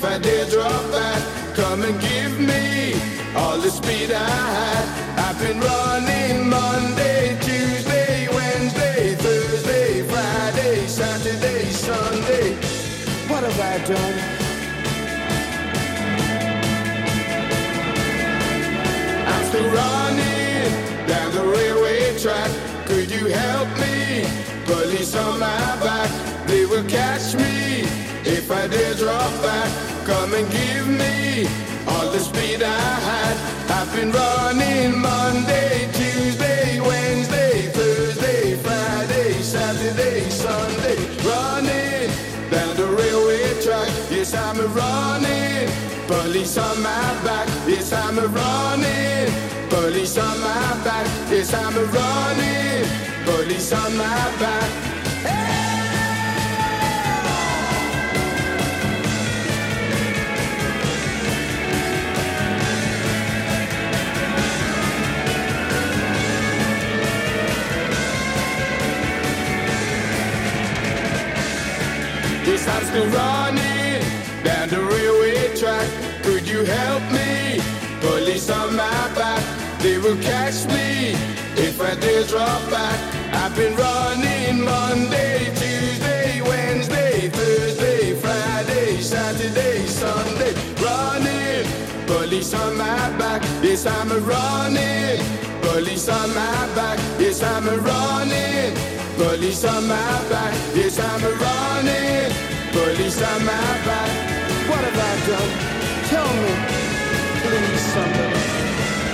If I dare drop back, come and give me all the speed I had. I've been running Monday, Tuesday, Wednesday, Thursday, Friday, Saturday, Sunday. What have I done? I'm still running down the railway track. Could you help me? Police on my back, they will catch me. If I dare drop back, come and give me all the speed I had. I've been running Monday, Tuesday, Wednesday, Thursday, Friday, Saturday, Sunday. Running down the railway track. Yes, I'm running. Police on my back. Yes, I'm running. Police on my back. Yes, I'm running. Police on my back. Yes, I'm still running down the railway track. Could you help me? Police on my back, they will catch me if I dare drop back. I've been running Monday, Tuesday, Wednesday, Thursday, Friday, Saturday, Sunday. Running, police on my back. Yes, I'm running. Police on my back. Yes, I'm running. Police on my back, yes I'm running. Police on my back. What have I done? Tell me, please, somebody.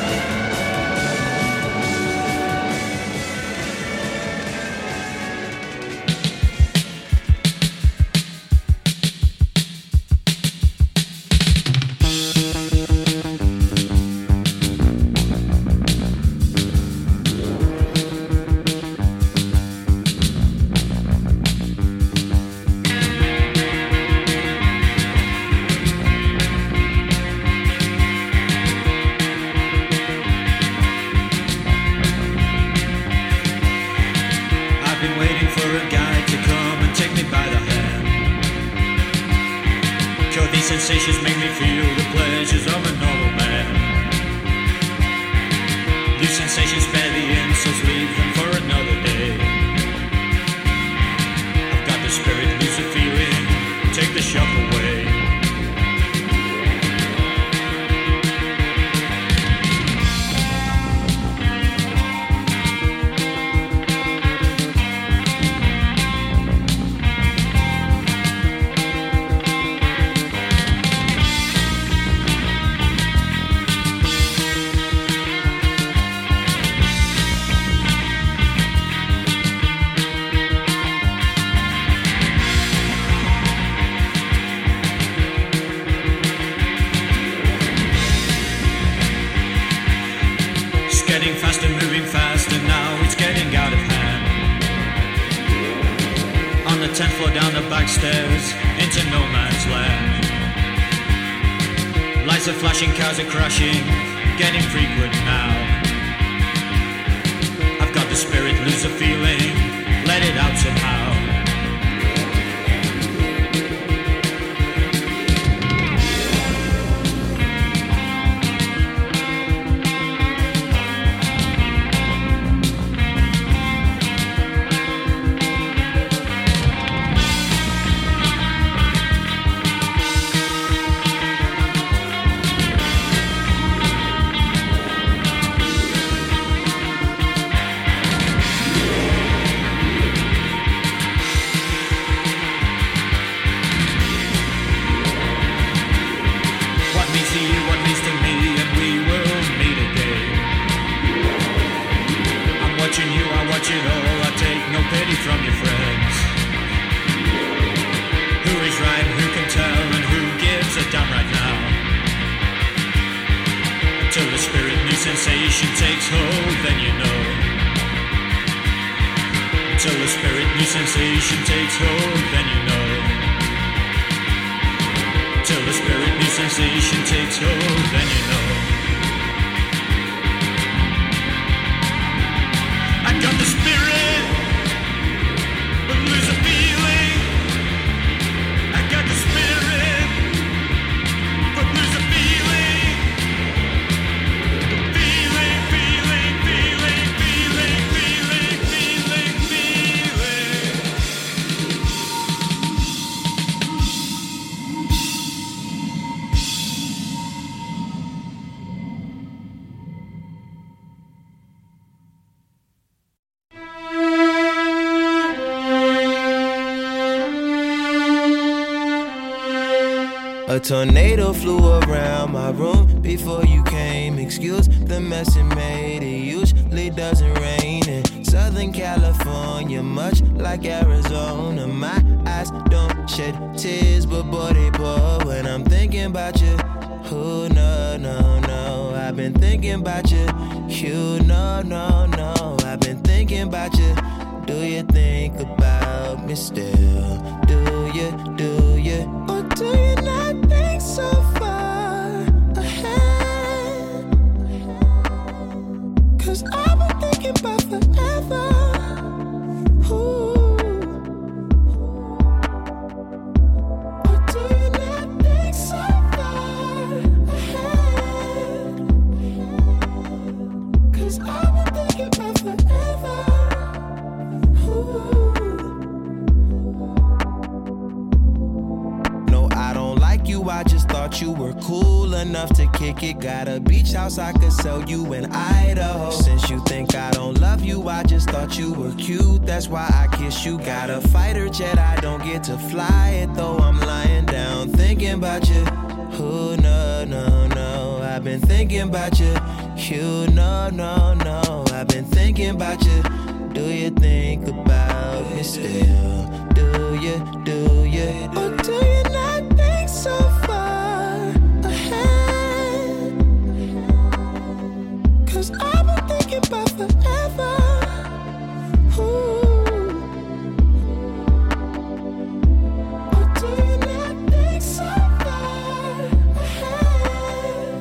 Sensations make me feel the pleasures of a normal man. These sensations spare the insults, leave them for another day. I've got the spirit, lose the feeling, take the shock away. Faster, moving faster, now it's getting out of hand. On the 10th floor, down the back stairs, into no man's land. Lights are flashing, cars are crashing, getting frequent now. I've got the spirit, lose the feeling, let it out somehow. Sensation takes hold, then you know. Till the spirit, new sensation takes hold, then you know. Till the spirit, new sensation takes hold, then you know. I got the spirit, but lose a feeling. I got the spirit, A tornado flew around my room before you came. Excuse the mess it made. It usually doesn't rain in Southern California, much like Arizona. My eyes don't shed tears, but boy they pour when I'm thinking about you. Oh no, no, no, I've been thinking about you. You no, no, no, I've been thinking about you. Do you think about me still? Do you, or do you not think so far ahead? 'Cause I've been thinking about forever. Ooh. Or do you not think so far ahead? 'Cause I've been thinking about forever. No, I don't like you, I just thought you were cool enough to kick it. Got a beach house I could sell you in Idaho. Since you think I don't love you, I just thought you were cute, that's why I kiss you. Got a fighter jet, I don't get to fly it, though I'm lying down thinking about you. Oh no, no, no, I've been thinking about you. You no, no, no, I've been thinking about you. Do you think about me still? Do you, or do you not think so far ahead? 'Cause I've been thinking about forever. Ooh. Or do you not think so far ahead?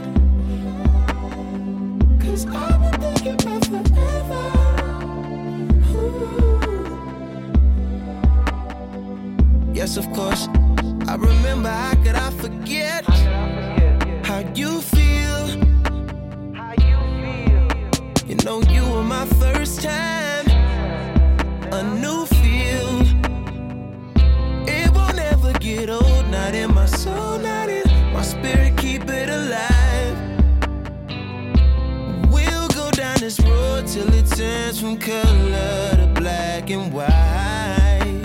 'Cause I've been thinking about forever. Yes, of course, I remember, how could I forget how you feel? You know you were my first time, a new feel. It won't ever get old, not in my soul, not in my spirit, keep it alive. We'll go down this road till it turns from color to black and white.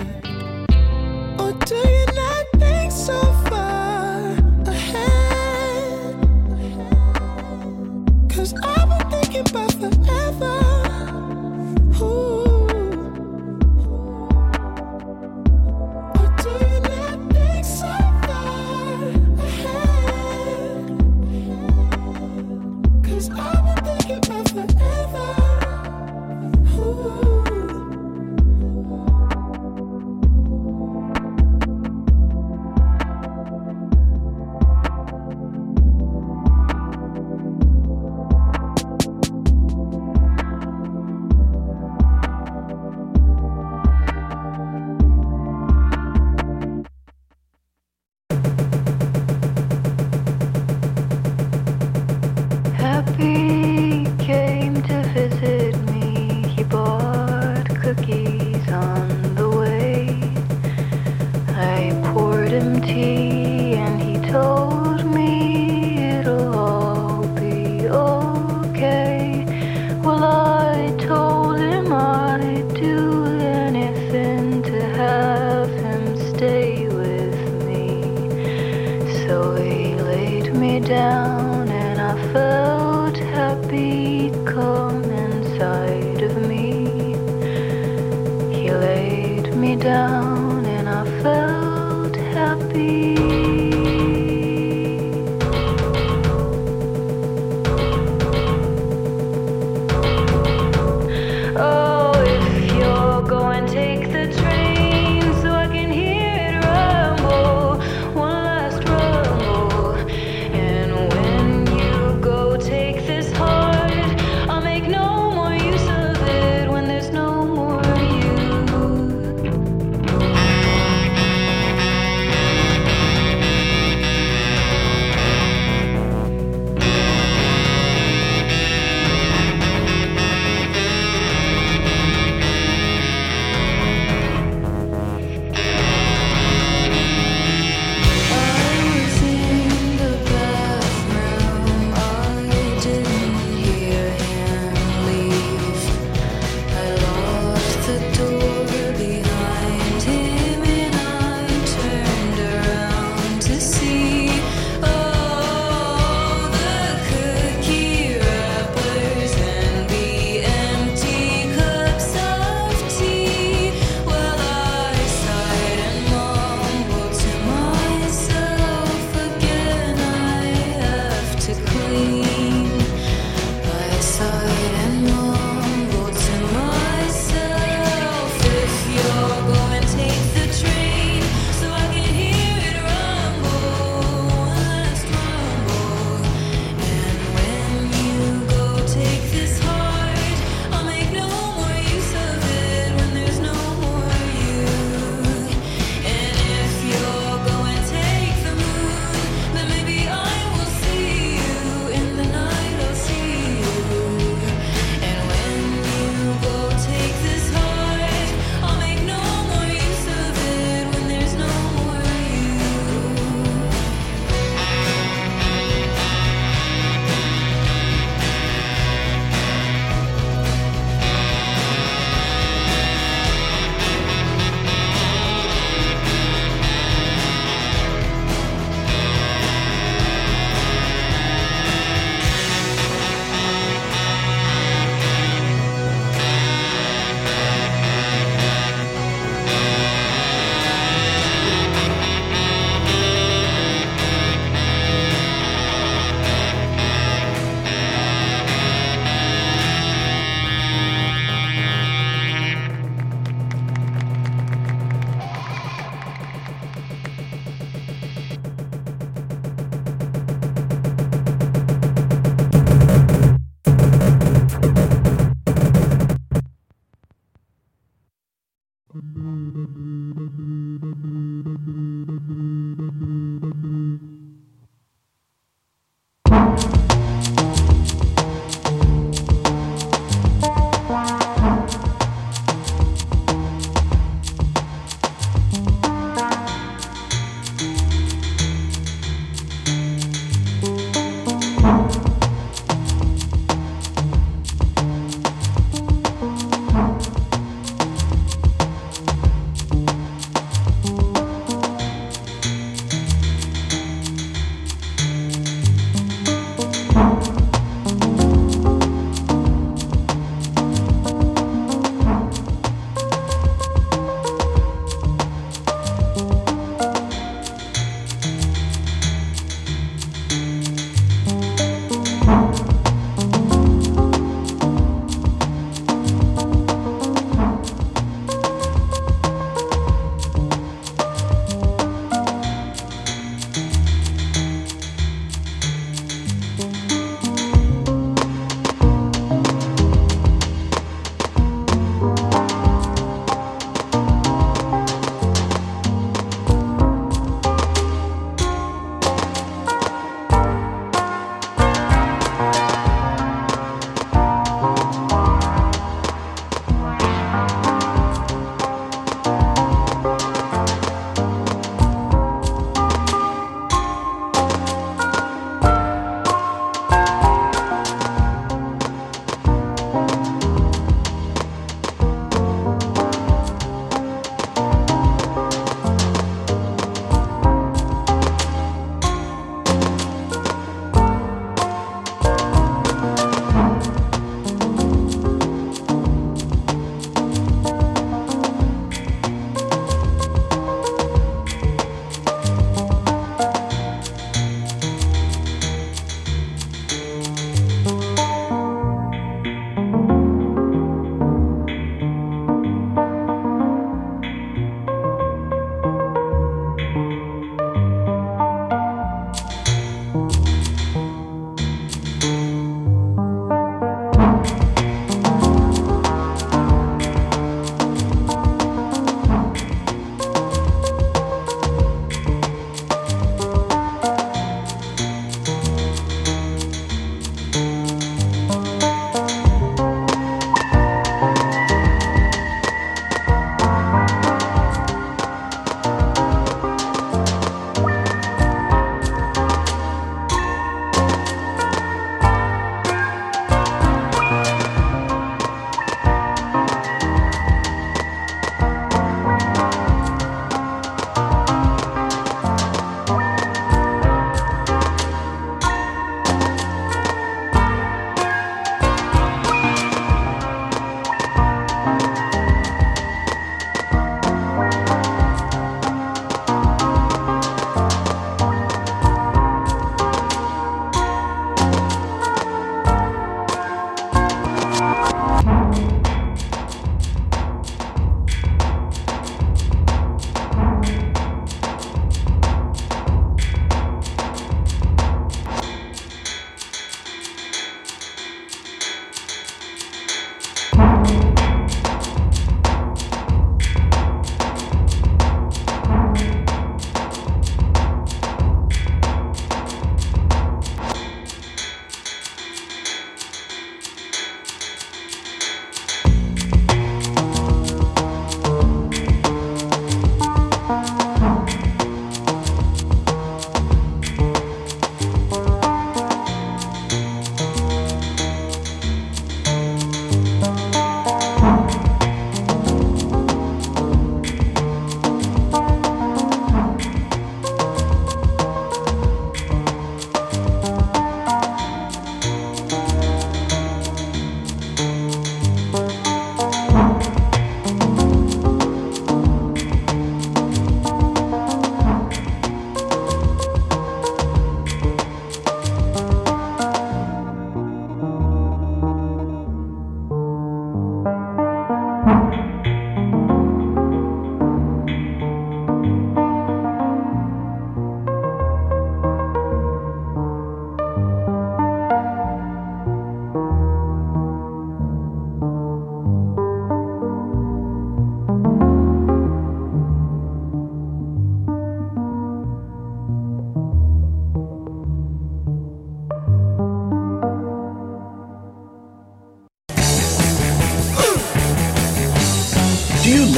Or do you not think so far ahead? 'Cause I've been thinking about forever. Ooh. Or do you not think so far ahead? 'Cause I've been thinking about forever. Ooh. Happy came to visit me. He bought cookies on the way. I poured him tea and he told me it'll all be okay. Well, I told him I'd do anything to have him stay with me. So he laid me down and I felt happy come inside of me. He laid me down and I felt happy. Oh, if you're going, take the train so I can hear it rumble, one last rumble. And when you go, take this heart. I'll make no more use of it when there's no more you.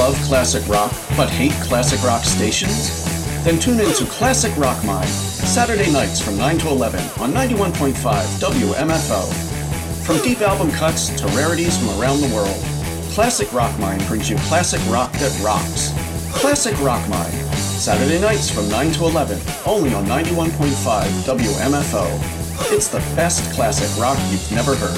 love classic rock but hate classic rock stations? Then tune in to Classic Rock Mind, Saturday nights from 9 to 11 on 91.5 WMFO. From deep album cuts to rarities from around the world, Classic Rock Mind brings you classic rock that rocks. Classic Rock Mind, Saturday nights from 9 to 11, only on 91.5 WMFO. It's the best classic rock you've never heard.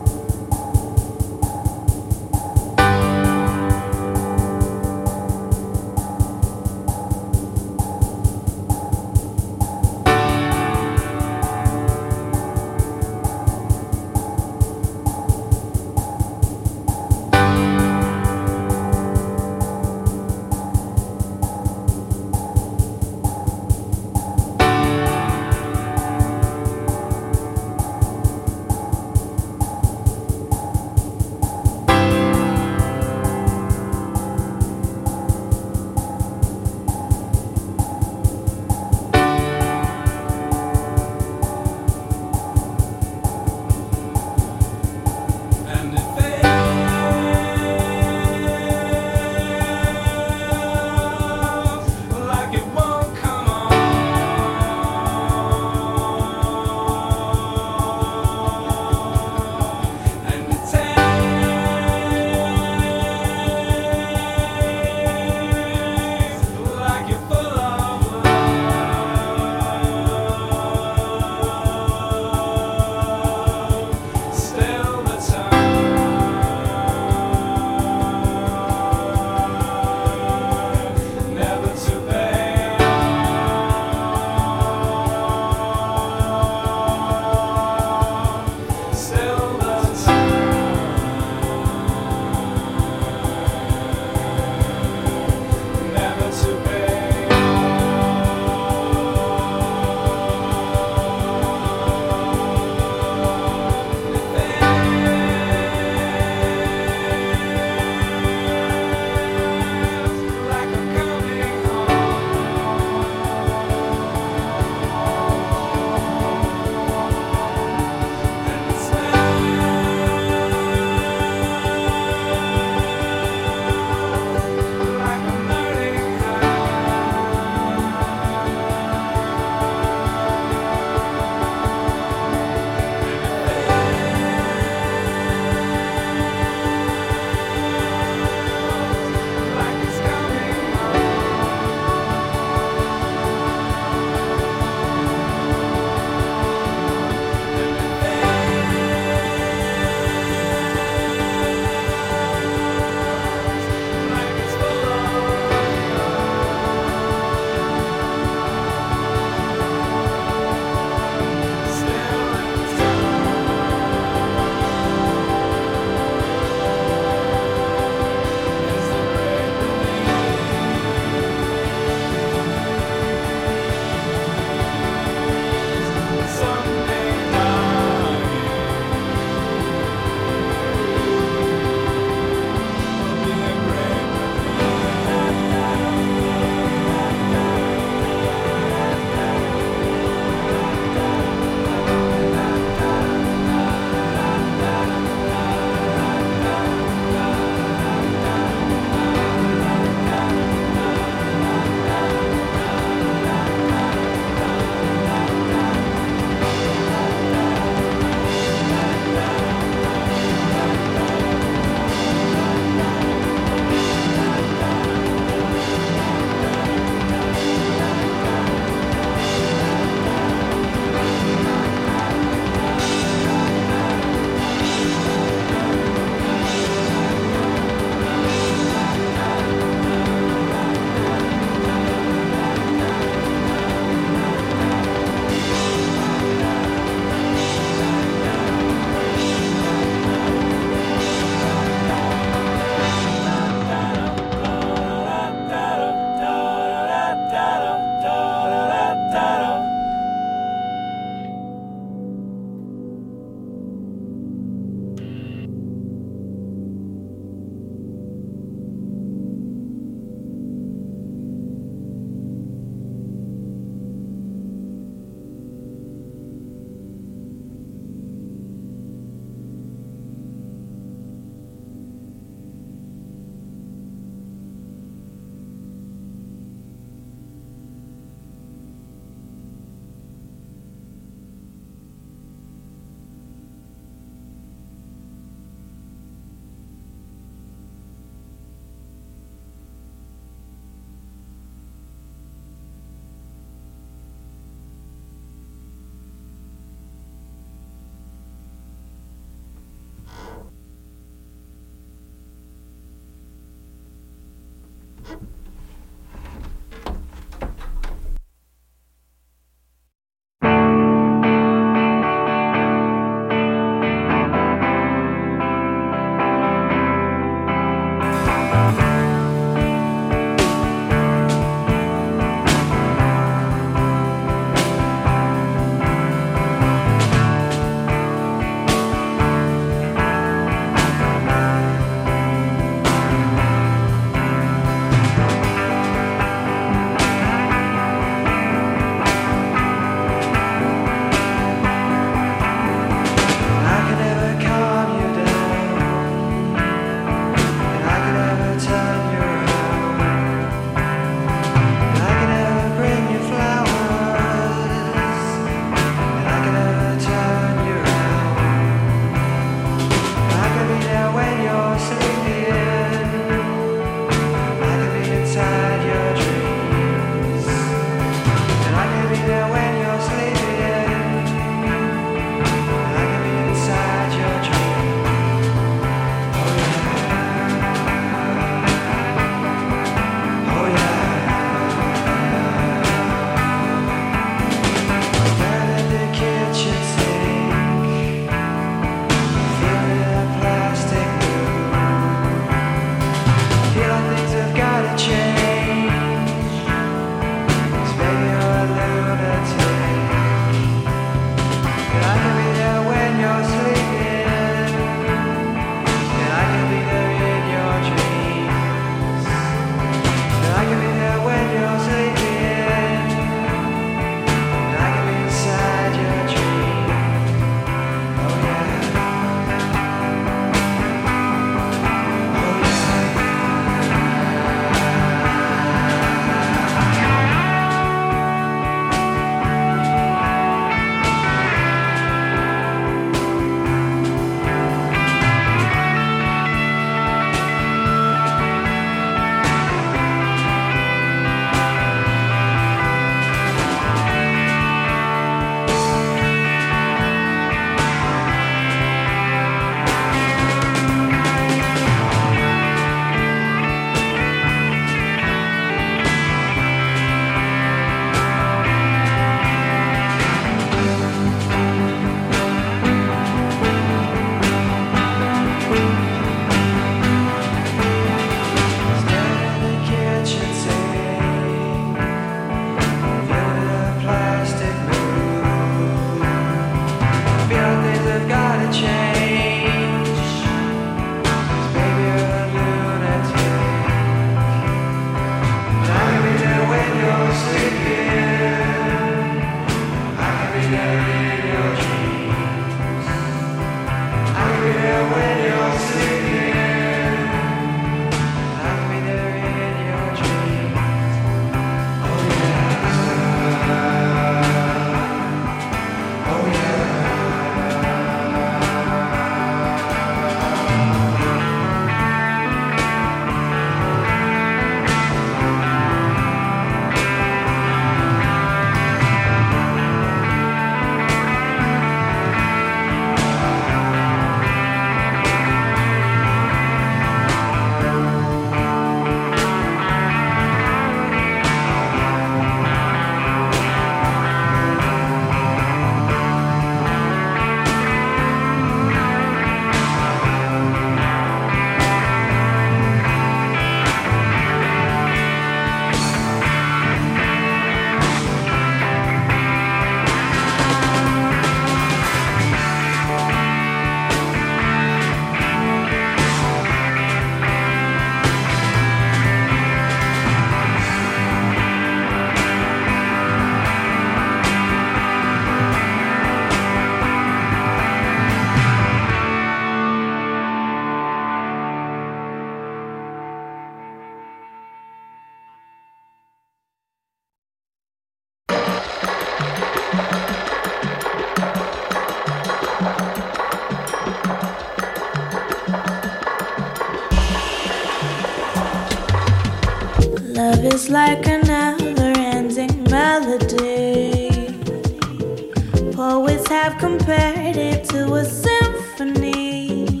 Love is like a never-ending melody. Poets have compared it to a symphony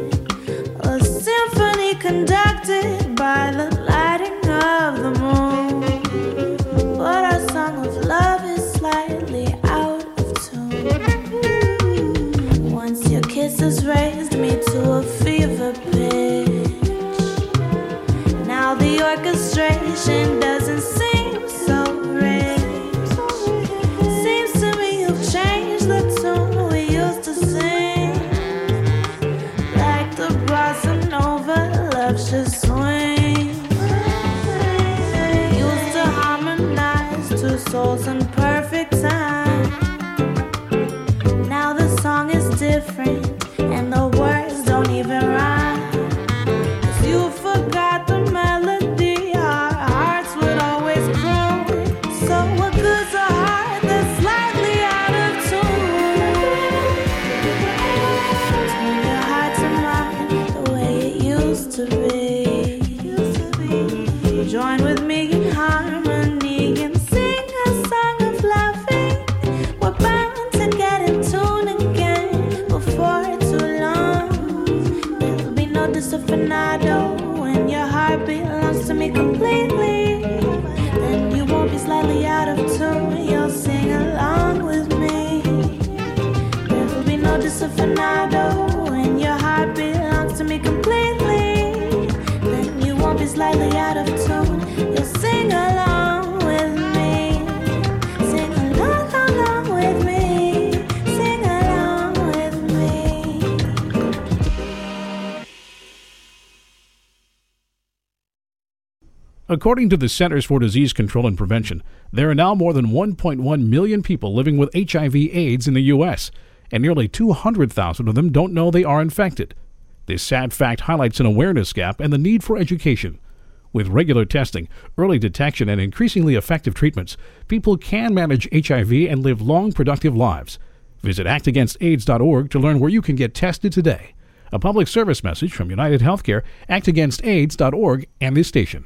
conducted by the lighting of the moon. But our song of love is slightly out of tune. Once your kisses raised me to a fever pitch. Now the orchestration doesn't seem so rich. Seems to me you've changed the tune we used to sing. Like the bossa nova, love should swing. Used to harmonize two souls in perfect time. Now the song is different and the words don't even rhyme. 'Cause you forgot the melody our hearts would always croon. So what good's a heart that's slightly out of tune? Turn your heart to mine the way it used to be. Join with me in harmony and sing a song of loving. We're bound to get in tune again before too long. There'll be no disafinado when your heart belongs to me completely. Then you won't be slightly out of tune, you'll sing along with me. There'll be no disafinado when your heart belongs to me completely. Then you won't be slightly out of tune, you'll sing along with me. Sing along with me. Sing along with me. According to the Centers for Disease Control and Prevention, there are now more than 1.1 million people living with HIV/AIDS in the U.S., and nearly 200,000 of them don't know they are infected. This sad fact highlights an awareness gap and the need for education. With regular testing, early detection, and increasingly effective treatments, people can manage HIV and live long, productive lives. Visit actagainstaids.org to learn where you can get tested today. A public service message from United Healthcare, actagainstaids.org, and this station.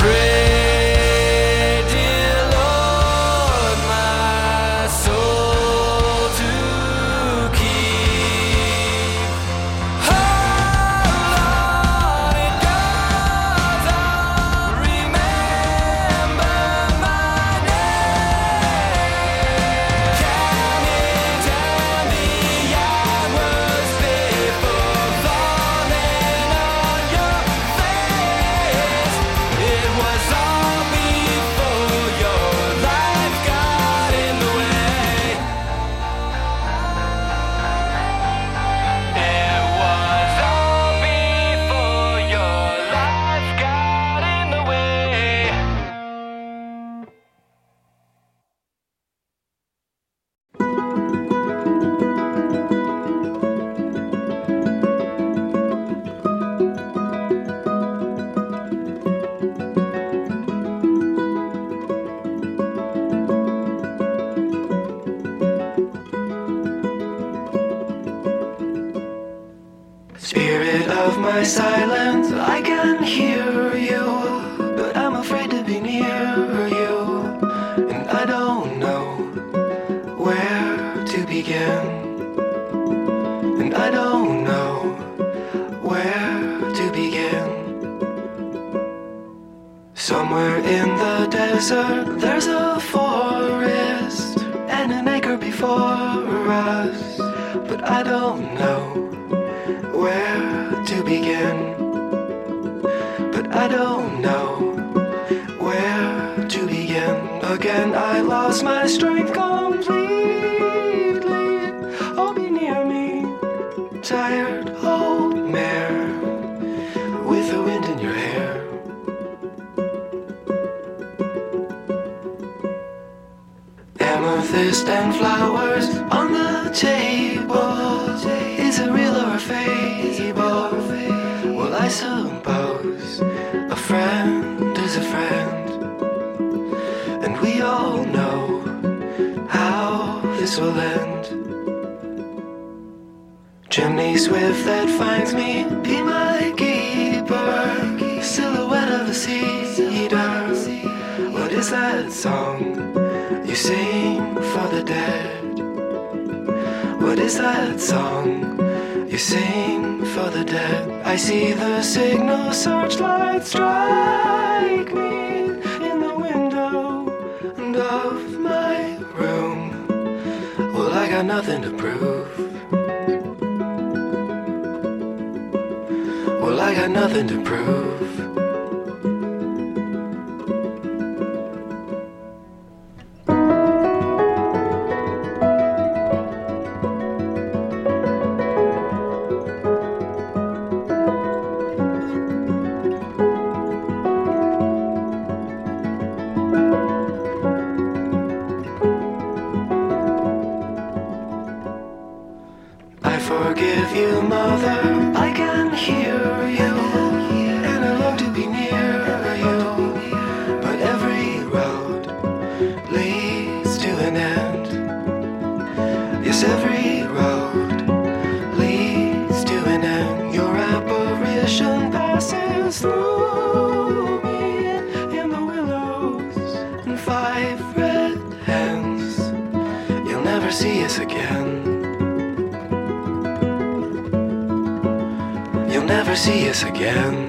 Pray, dear Lord, my soul to keep. Oh Lord, it goes on. Remember my name. Tell me I was before falling on your face. It was all before your life got in the way. It was all before your life got in the way. Spirit of my silence, I can hear you, but I'm afraid to be near you, and I don't know where to begin, and I don't know where to begin. Somewhere in the desert, there's a forest and an acre before us, but I don't know where to begin, but I don't know where to begin. Again, I lost my strength completely. Oh, be near me, tired old mare with the wind in your hair. Amethyst and flowers on the table. Is it real or a fable? Well, I suppose a friend is a friend, and we all know how this will end. Chimney swift that finds me, be my keeper. Silhouette of a cedar. What is that song you sing for the dead? What is that song you sing for the dead? I see the signal searchlight strike me in the window of my room. Well, I got nothing to prove. Well, I got nothing to prove. I forgive you, mother, I can hear you, and I long to be near you, but every road leads to an end. Yes, every road leads to an end. Your apparition passes through me in the willows and 5 red hens. You'll never see us again. You'll never see us again.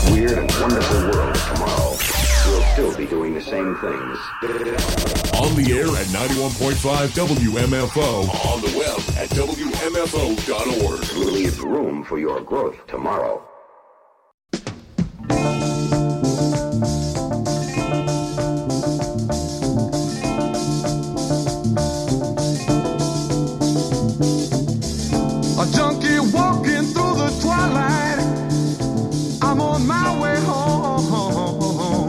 weird and wonderful world of tomorrow, we'll still be doing the same things. On the air at 91.5 WMFO. On the web at WMFO.org. Leave room for your growth tomorrow. A junkie walking through the twilight. I'm on my way home.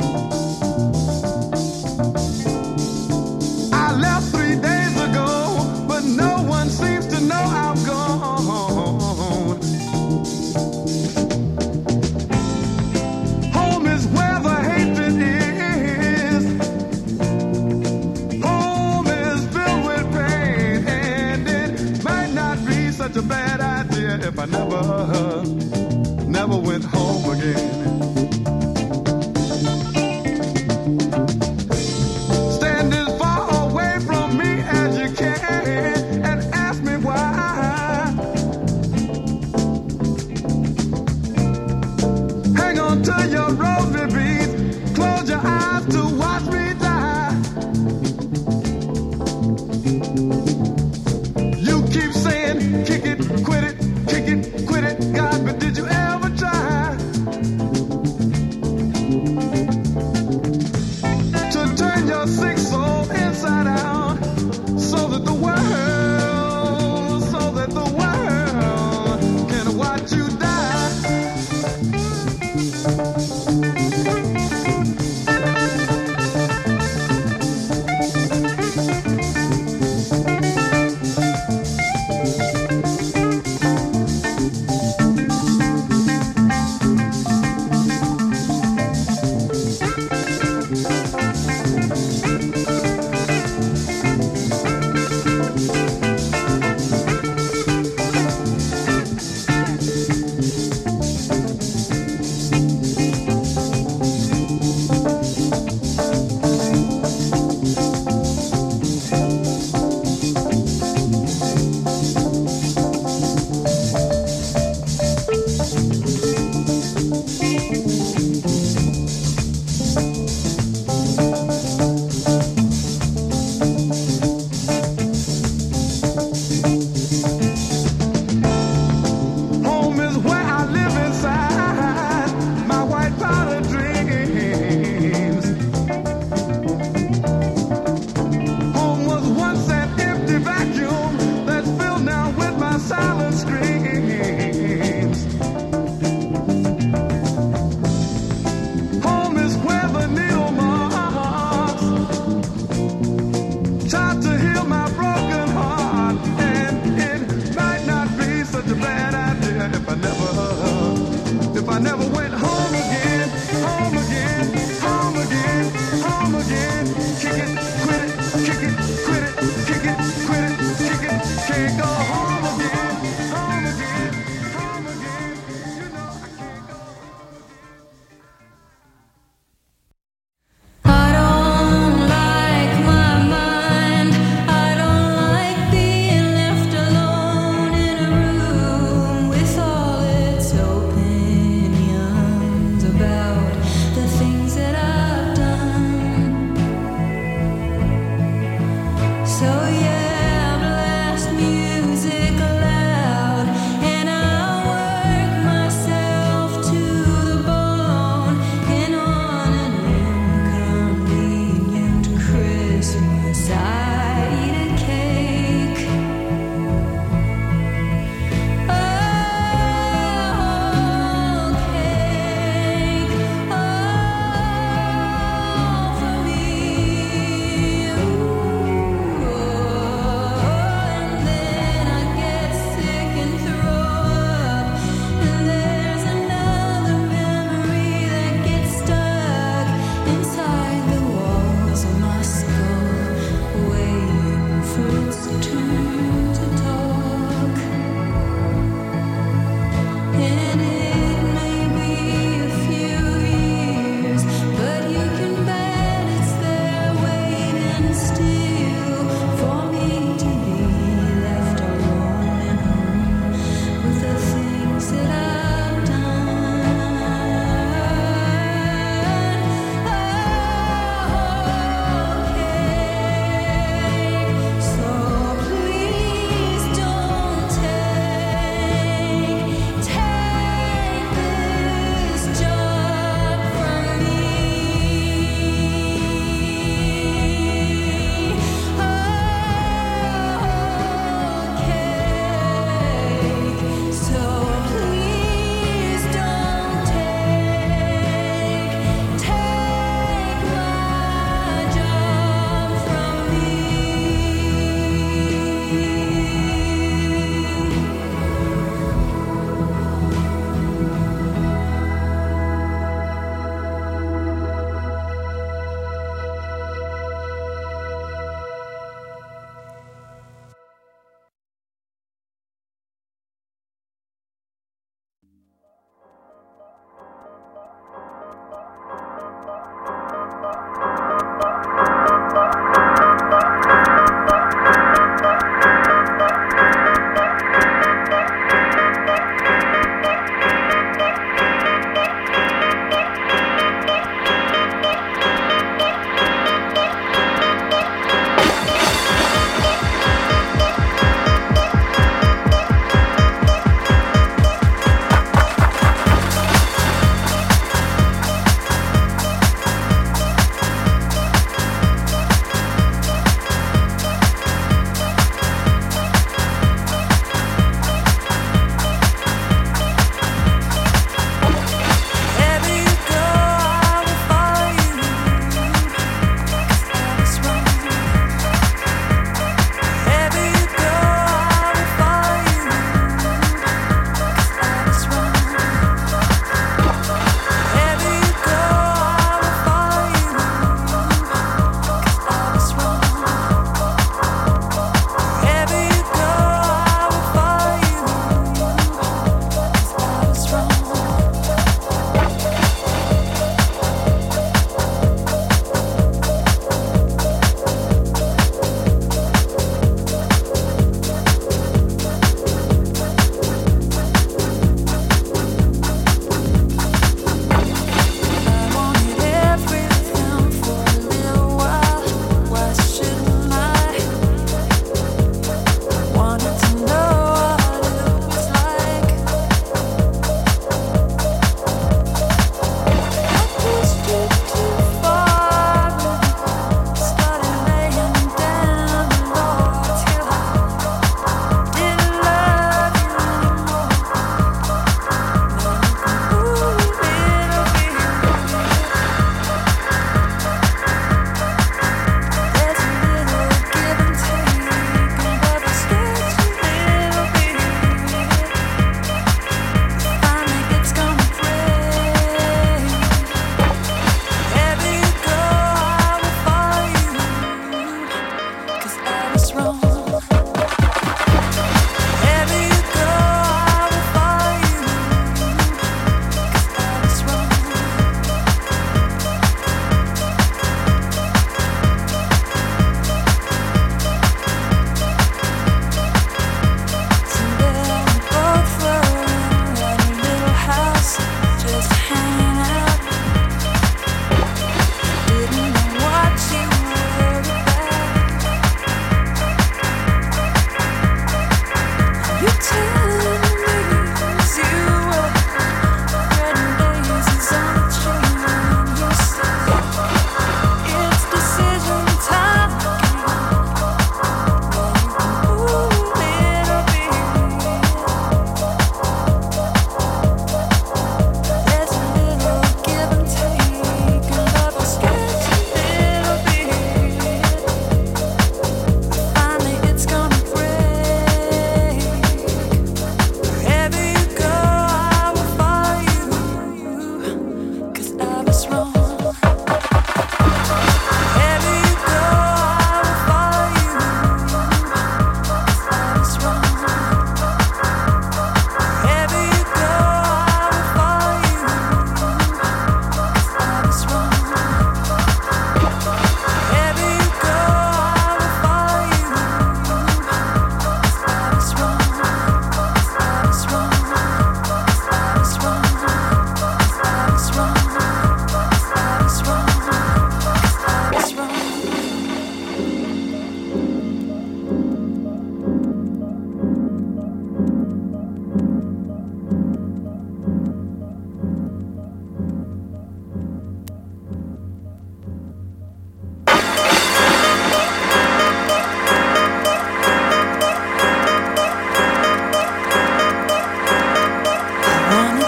I left 3 days ago, but no one seems to know I'm gone. Home is where the hatred is. Home is filled with pain, and it might not be such a bad idea if I never went home again. Stand as far away from me as you can and ask me why. Hang on to your rosary beads, close your eyes to watch me die. You keep saying, kick it, quit it, God, but did you ever try to turn your sick soul inside out so that the world can watch you die?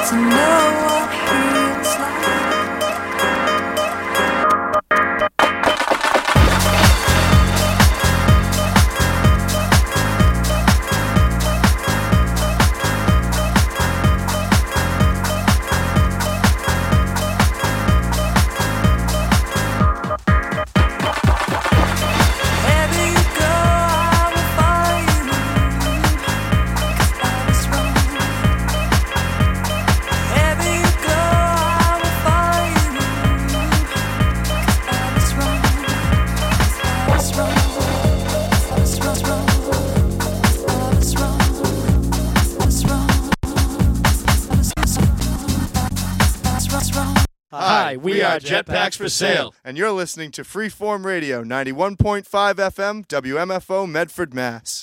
to know what he's like. Hi, we are Jetpacks for Sale. And you're listening to Freeform Radio, 91.5 FM, WMFO, Medford, Mass.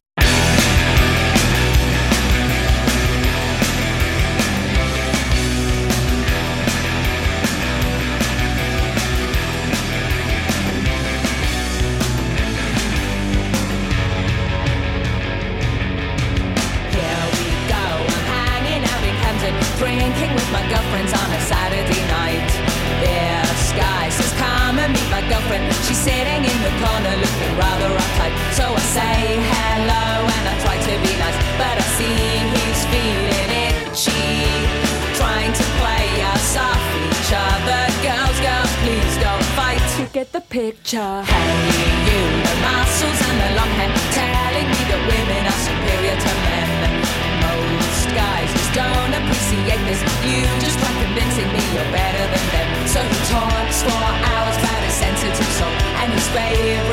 Drinking with my girlfriends on a Saturday night. This guy says, come and meet my girlfriend. She's sitting in the corner looking rather uptight. So I say hello and I try to be nice, but I see he's feeling itchy, trying to play us off each other. Girls, girls, please don't fight. You get the picture. Hey, you, the muscles and the long hair, telling me that women are superior to men. Most guys just don't appreciate this. You just try convincing me you're better than them. So he talks for hours about his sensitive soul and his favorite